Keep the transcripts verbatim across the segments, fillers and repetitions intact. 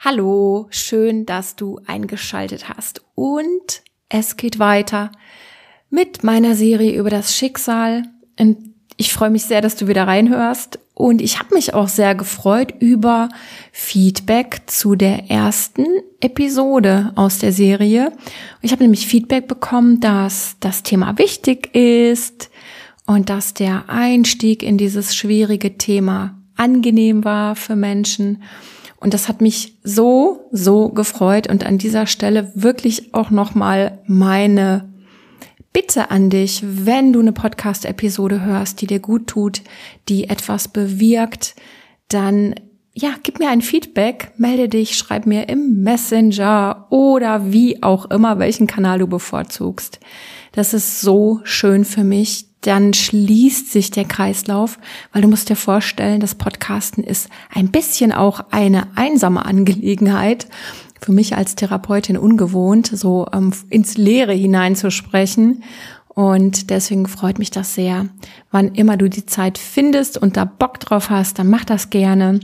Hallo, schön, dass du eingeschaltet hast. Und es geht weiter mit meiner Serie über das Schicksal. Und ich freue mich sehr, dass du wieder reinhörst. Und ich habe mich auch sehr gefreut über Feedback zu der ersten Episode aus der Serie. Ich habe nämlich Feedback bekommen, dass das Thema wichtig ist und dass der Einstieg in dieses schwierige Thema angenehm war für Menschen. Und das hat mich so, so gefreut. Und an dieser Stelle wirklich auch nochmal meine Bitte an dich, wenn du eine Podcast-Episode hörst, die dir gut tut, die etwas bewirkt, dann ja, gib mir ein Feedback, melde dich, schreib mir im Messenger oder wie auch immer, welchen Kanal du bevorzugst. Das ist so schön für mich. Dann schließt sich der Kreislauf, weil du musst dir vorstellen, das Podcasten ist ein bisschen auch eine einsame Angelegenheit. Für mich als Therapeutin ungewohnt, so ähm, ins Leere hineinzusprechen. Und deswegen freut mich das sehr. Wann immer du die Zeit findest und da Bock drauf hast, dann mach das gerne.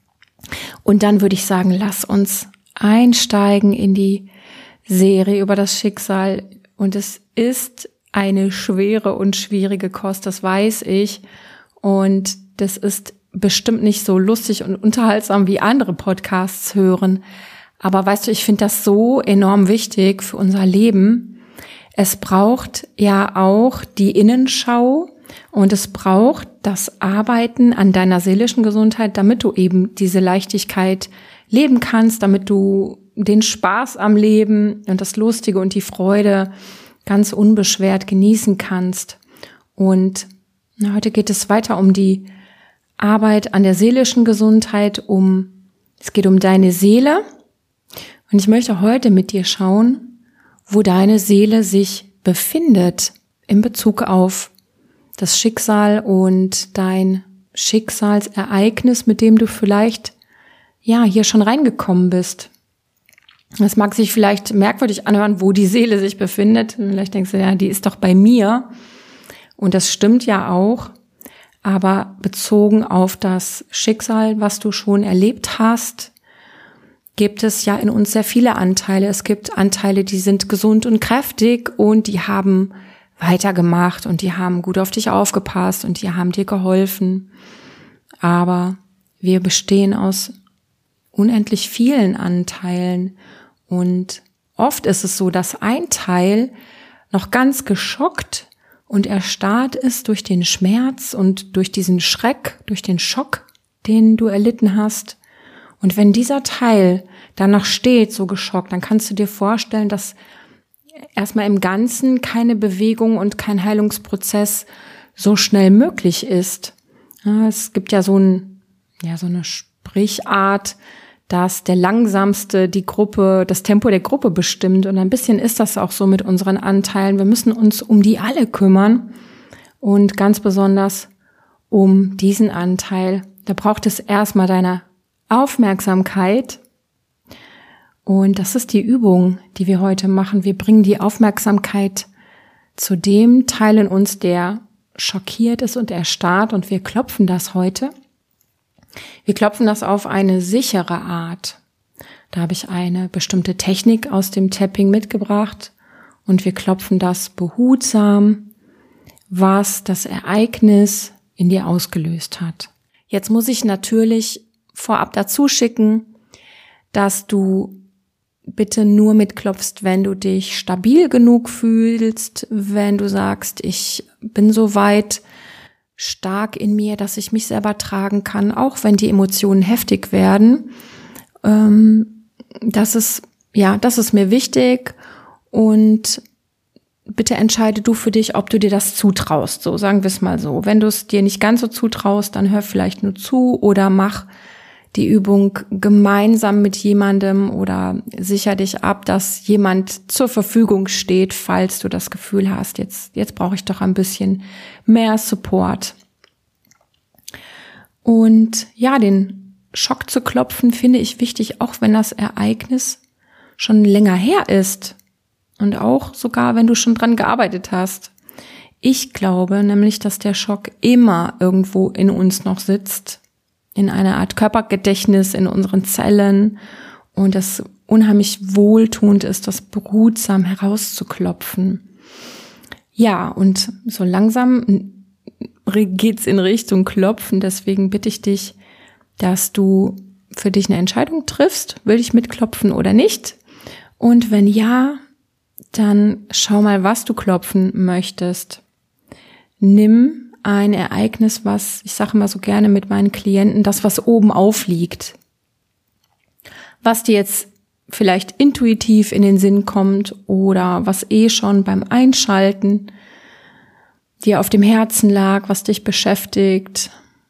Und dann würde ich sagen, lass uns einsteigen in die Serie über das Schicksal. Und es ist eine schwere und schwierige Kost, das weiß ich. Und das ist bestimmt nicht so lustig und unterhaltsam wie andere Podcasts hören. Aber weißt du, ich finde das so enorm wichtig für unser Leben. Es braucht ja auch die Innenschau und es braucht das Arbeiten an deiner seelischen Gesundheit, damit du eben diese Leichtigkeit leben kannst, damit du den Spaß am Leben und das Lustige und die Freude ganz unbeschwert genießen kannst. Und na, heute geht es weiter um die Arbeit an der seelischen Gesundheit, um es geht um deine Seele. Und ich möchte heute mit dir schauen, wo deine Seele sich befindet in Bezug auf das Schicksal und dein Schicksalsereignis, mit dem du vielleicht ja hier schon reingekommen bist. Das mag sich vielleicht merkwürdig anhören, wo die Seele sich befindet. Vielleicht denkst du, ja, die ist doch bei mir. Und das stimmt ja auch. Aber bezogen auf das Schicksal, was du schon erlebt hast, gibt es ja in uns sehr viele Anteile. Es gibt Anteile, die sind gesund und kräftig und die haben weitergemacht und die haben gut auf dich aufgepasst und die haben dir geholfen. Aber wir bestehen aus unendlich vielen Anteilen und oft ist es so, dass ein Teil noch ganz geschockt und erstarrt ist durch den Schmerz und durch diesen Schreck, durch den Schock, den du erlitten hast. Und wenn dieser Teil dann noch steht, so geschockt, dann kannst du dir vorstellen, dass erstmal im Ganzen keine Bewegung und kein Heilungsprozess so schnell möglich ist. Ja, es gibt ja so ein, ja, so eine Sprichart, dass der Langsamste die Gruppe, das Tempo der Gruppe bestimmt. Und ein bisschen ist das auch so mit unseren Anteilen. Wir müssen uns um die alle kümmern und ganz besonders um diesen Anteil. Da braucht es erstmal deine Aufmerksamkeit. Und das ist die Übung, die wir heute machen. Wir bringen die Aufmerksamkeit zu dem Teil in uns, der schockiert ist und erstarrt, und wir klopfen das heute. Wir klopfen das auf eine sichere Art. Da habe ich eine bestimmte Technik aus dem Tapping mitgebracht und wir klopfen das behutsam, was das Ereignis in dir ausgelöst hat. Jetzt muss ich natürlich vorab dazu schicken, dass du bitte nur mitklopfst, wenn du dich stabil genug fühlst, wenn du sagst, ich bin so weit stark in mir, dass ich mich selber tragen kann, auch wenn die Emotionen heftig werden. Ähm, das ist, ja, das ist mir wichtig, und bitte entscheide du für dich, ob du dir das zutraust. So, sagen wir es mal so. Wenn du es dir nicht ganz so zutraust, dann hör vielleicht nur zu oder mach die Übung gemeinsam mit jemandem oder sicher dich ab, dass jemand zur Verfügung steht, falls du das Gefühl hast, jetzt, jetzt brauche ich doch ein bisschen mehr Support. Und ja, den Schock zu klopfen finde ich wichtig, auch wenn das Ereignis schon länger her ist und auch sogar, wenn du schon dran gearbeitet hast. Ich glaube nämlich, dass der Schock immer irgendwo in uns noch sitzt, in einer Art Körpergedächtnis in unseren Zellen, und das unheimlich wohltuend ist, das behutsam herauszuklopfen. Ja, und so langsam geht's in Richtung Klopfen, deswegen bitte ich dich, dass du für dich eine Entscheidung triffst, will ich mitklopfen oder nicht? Und wenn ja, dann schau mal, was du klopfen möchtest. Nimm ein Ereignis, was, ich sage immer so gerne mit meinen Klienten, das, was oben aufliegt. Was dir jetzt vielleicht intuitiv in den Sinn kommt oder was eh schon beim Einschalten dir auf dem Herzen lag, was dich beschäftigt.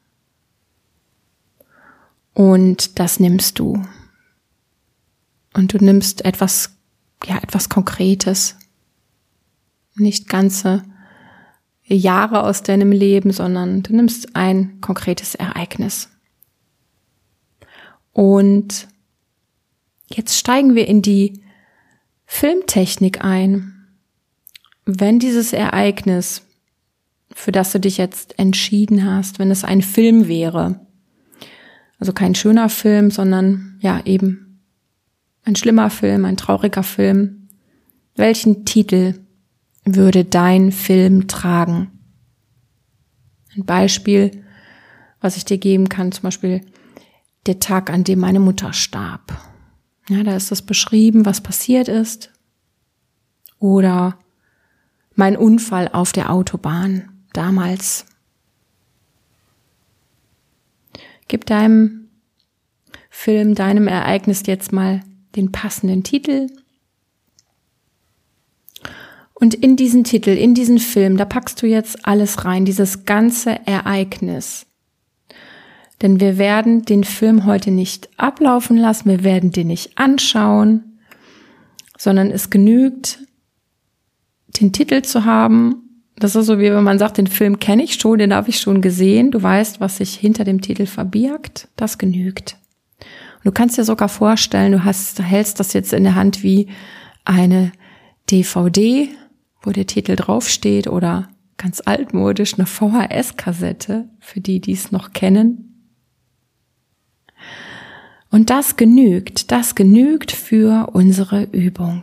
Und das nimmst du. Und du nimmst etwas, ja, etwas Konkretes. Nicht ganze Jahre aus deinem Leben, sondern du nimmst ein konkretes Ereignis. Und jetzt steigen wir in die Filmtechnik ein. Wenn dieses Ereignis, für das du dich jetzt entschieden hast, wenn es ein Film wäre, also kein schöner Film, sondern ja eben ein schlimmer Film, ein trauriger Film, welchen Titel würde dein Film tragen? Ein Beispiel, was ich dir geben kann, zum Beispiel der Tag, an dem meine Mutter starb. Ja, da ist das beschrieben, was passiert ist. Oder mein Unfall auf der Autobahn damals. Gib deinem Film, deinem Ereignis jetzt mal den passenden Titel. Und in diesen Titel, in diesen Film, da packst du jetzt alles rein, dieses ganze Ereignis. Denn wir werden den Film heute nicht ablaufen lassen, wir werden den nicht anschauen, sondern es genügt, den Titel zu haben. Das ist so, wie wenn man sagt, den Film kenne ich schon, den habe ich schon gesehen. Du weißt, was sich hinter dem Titel verbirgt. Das genügt. Und du kannst dir sogar vorstellen, du hast, du hältst das jetzt in der Hand wie eine D V D, wo der Titel draufsteht, oder ganz altmodisch eine V H S-Kassette, für die, die es noch kennen. Und das genügt, das genügt für unsere Übung.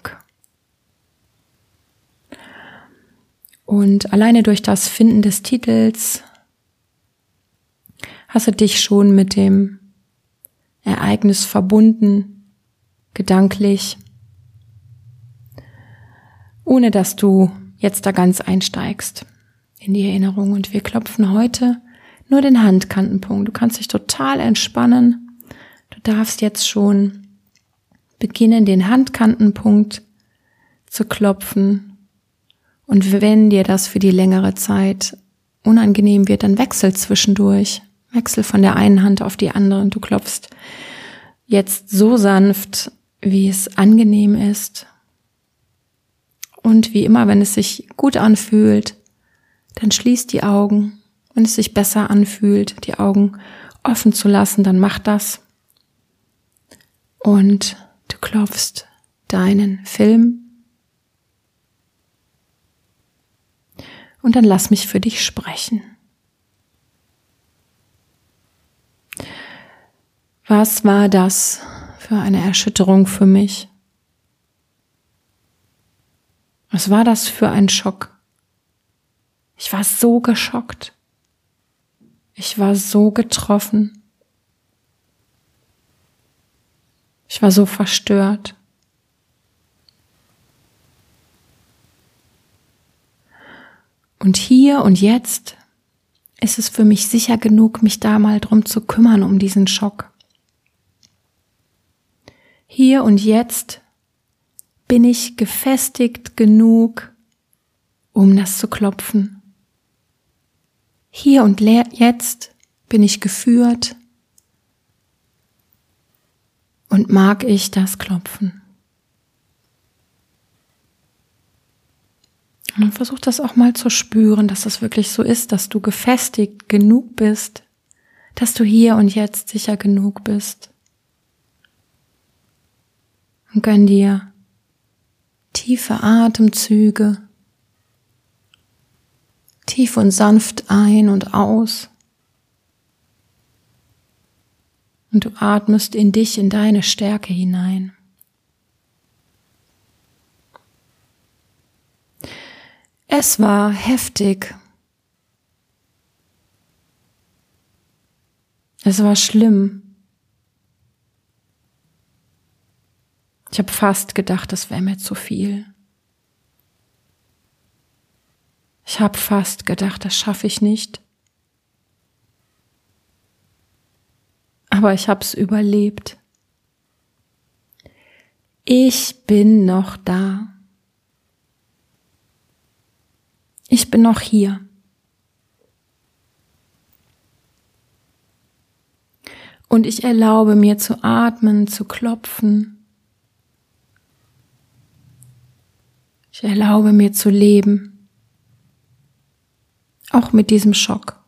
Und alleine durch das Finden des Titels hast du dich schon mit dem Ereignis verbunden, gedanklich, ohne dass du jetzt da ganz einsteigst in die Erinnerung. Und wir klopfen heute nur den Handkantenpunkt. Du kannst dich total entspannen. Du darfst jetzt schon beginnen, den Handkantenpunkt zu klopfen. Und wenn dir das für die längere Zeit unangenehm wird, dann wechsel zwischendurch. Wechsel von der einen Hand auf die andere. Und du klopfst jetzt so sanft, wie es angenehm ist. Und wie immer, wenn es sich gut anfühlt, dann schließ die Augen. Wenn es sich besser anfühlt, die Augen offen zu lassen, dann mach das. Und du klopfst deinen Film. Und dann lass mich für dich sprechen. Was war das für eine Erschütterung für mich? Was war das für ein Schock? Ich war so geschockt. Ich war so getroffen. Ich war so verstört. Und hier und jetzt ist es für mich sicher genug, mich da mal drum zu kümmern, um diesen Schock. Hier und jetzt bin ich gefestigt genug, um das zu klopfen. Hier und jetzt bin ich geführt und mag ich das Klopfen. Und dann versuch das auch mal zu spüren, dass das wirklich so ist, dass du gefestigt genug bist, dass du hier und jetzt sicher genug bist. Und gönn dir tiefe Atemzüge, tief und sanft ein und aus. Und du atmest in dich, in deine Stärke hinein. Es war heftig. Es war schlimm. Ich habe fast gedacht, das wäre mir zu viel. Ich habe fast gedacht, das schaffe ich nicht. Aber ich habe es überlebt. Ich bin noch da. Ich bin noch hier. Und ich erlaube mir zu atmen, zu klopfen. Ich erlaube mir zu leben. Auch mit diesem Schock.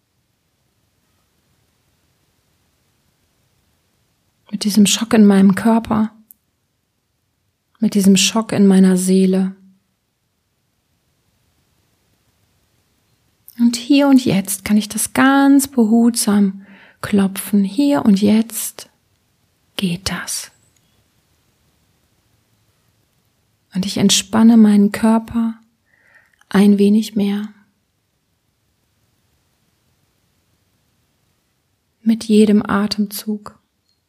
Mit diesem Schock in meinem Körper. Mit diesem Schock in meiner Seele. Und hier und jetzt kann ich das ganz behutsam klopfen. Hier und jetzt geht das. Und ich entspanne meinen Körper ein wenig mehr. Mit jedem Atemzug.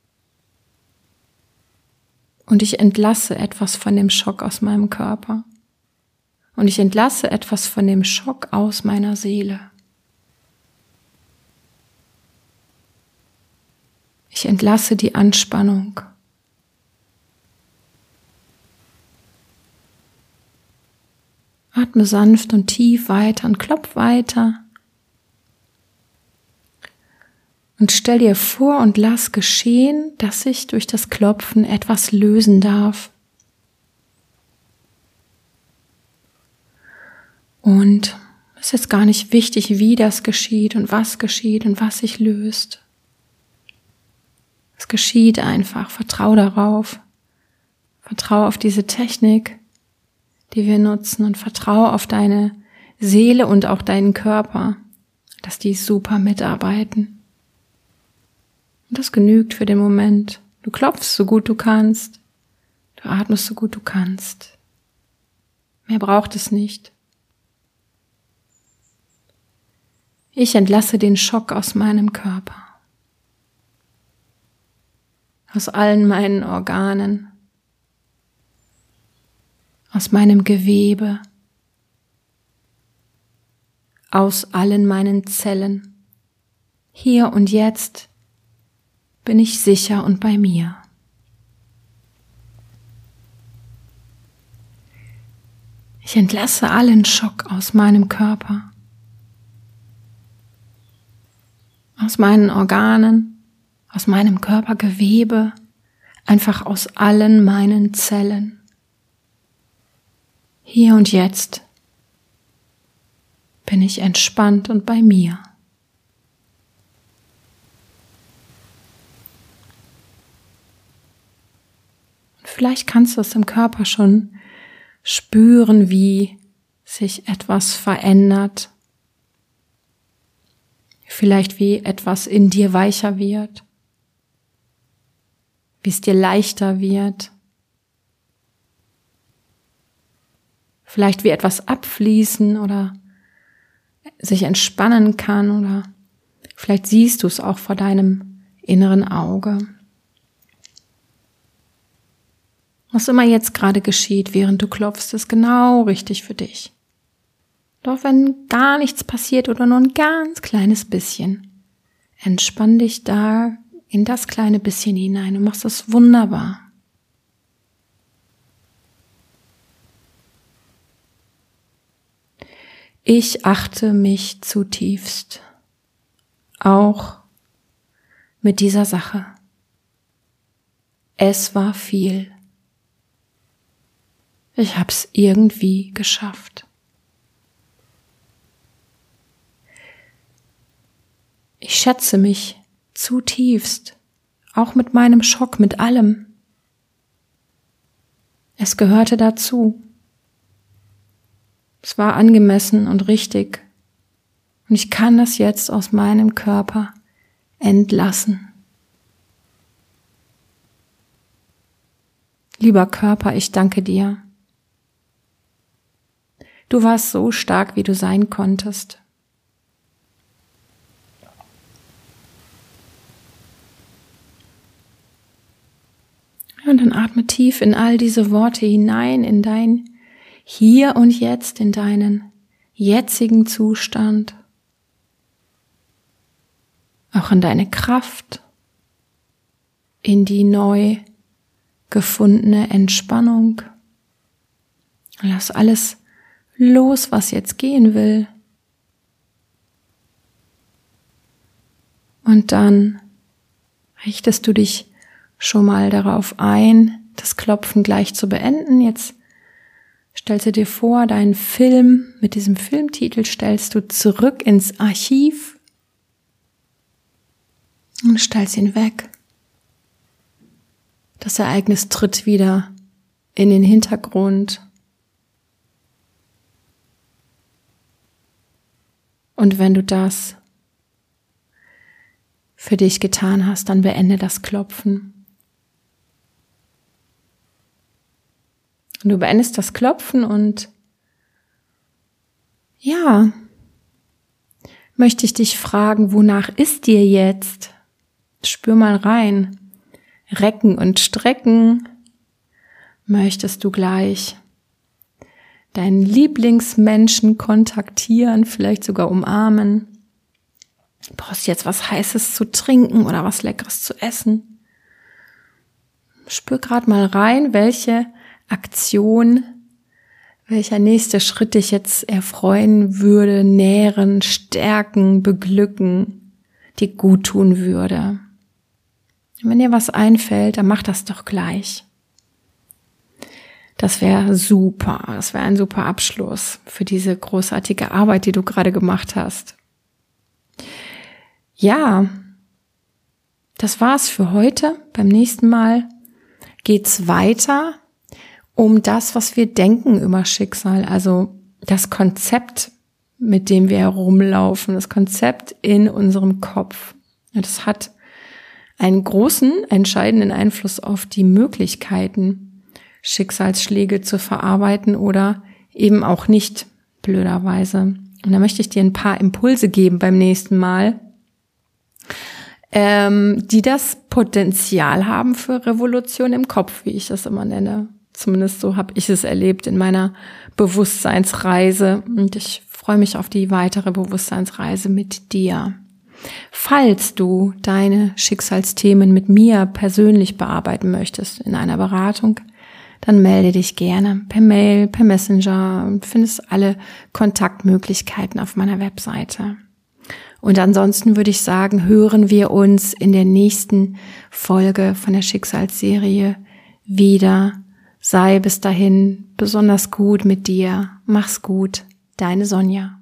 Und ich entlasse etwas von dem Schock aus meinem Körper. Und ich entlasse etwas von dem Schock aus meiner Seele. Ich entlasse die Anspannung. Atme sanft und tief weiter und klopf weiter. Und stell dir vor und lass geschehen, dass sich durch das Klopfen etwas lösen darf. Und es ist jetzt gar nicht wichtig, wie das geschieht und was geschieht und was sich löst. Es geschieht einfach. Vertrau darauf. Vertrau auf diese Technik, die wir nutzen, und vertrau auf deine Seele und auch deinen Körper, dass die super mitarbeiten. Und das genügt für den Moment. Du klopfst so gut du kannst. Du atmest so gut du kannst. Mehr braucht es nicht. Ich entlasse den Schock aus meinem Körper. Aus allen meinen Organen. Aus meinem Gewebe. Aus allen meinen Zellen. Hier und jetzt bin ich sicher und bei mir. Ich entlasse allen Schock aus meinem Körper, aus meinen Organen, aus meinem Körpergewebe, einfach aus allen meinen Zellen. Hier und jetzt bin ich entspannt und bei mir. Vielleicht kannst du es im Körper schon spüren, wie sich etwas verändert. Vielleicht wie etwas in dir weicher wird, wie es dir leichter wird. Vielleicht wie etwas abfließen oder sich entspannen kann, oder vielleicht siehst du es auch vor deinem inneren Auge. Was immer jetzt gerade geschieht, während du klopfst, ist genau richtig für dich. Doch wenn gar nichts passiert oder nur ein ganz kleines bisschen, entspann dich da in das kleine bisschen hinein und machst das wunderbar. Ich achte mich zutiefst, auch mit dieser Sache. Es war viel. Ich hab's irgendwie geschafft. Ich schätze mich zutiefst, auch mit meinem Schock, mit allem. Es gehörte dazu. Es war angemessen und richtig. Und ich kann das jetzt aus meinem Körper entlassen. Lieber Körper, ich danke dir. Du warst so stark, wie du sein konntest. Und dann atme tief in all diese Worte hinein, in dein Hier und Jetzt, in deinen jetzigen Zustand, auch in deine Kraft, in die neu gefundene Entspannung. Lass alles los, was jetzt gehen will. Und dann richtest du dich schon mal darauf ein, das Klopfen gleich zu beenden. Jetzt stellst du dir vor, deinen Film, mit diesem Filmtitel stellst du zurück ins Archiv und stellst ihn weg. Das Ereignis tritt wieder in den Hintergrund. Und wenn du das für dich getan hast, dann beende das Klopfen. Und du beendest das Klopfen und ja, möchte ich dich fragen, wonach ist dir jetzt? Spür mal rein. Recken und strecken. Möchtest du gleich deinen Lieblingsmenschen kontaktieren, vielleicht sogar umarmen? Brauchst jetzt was Heißes zu trinken oder was Leckeres zu essen? Spür gerade mal rein, welche Aktion, welcher nächste Schritt dich jetzt erfreuen würde, nähren, stärken, beglücken, dir gut tun würde. Und wenn dir was einfällt, dann mach das doch gleich. Das wäre super, das wäre ein super Abschluss für diese großartige Arbeit, die du gerade gemacht hast. Ja, das war's für heute. Beim nächsten Mal geht's weiter um das, was wir denken über Schicksal, also das Konzept, mit dem wir herumlaufen, das Konzept in unserem Kopf. Und das hat einen großen, entscheidenden Einfluss auf die Möglichkeiten, Schicksalsschläge zu verarbeiten oder eben auch nicht, blöderweise. Und da möchte ich dir ein paar Impulse geben beim nächsten Mal, ähm, die das Potenzial haben für Revolution im Kopf, wie ich das immer nenne. Zumindest so habe ich es erlebt in meiner Bewusstseinsreise und ich freue mich auf die weitere Bewusstseinsreise mit dir. Falls du deine Schicksalsthemen mit mir persönlich bearbeiten möchtest in einer Beratung, dann melde dich gerne per Mail, per Messenger und findest alle Kontaktmöglichkeiten auf meiner Webseite. Und ansonsten würde ich sagen, hören wir uns in der nächsten Folge von der Schicksalsserie wieder. Sei bis dahin besonders gut mit dir. Mach's gut. Deine Sonja.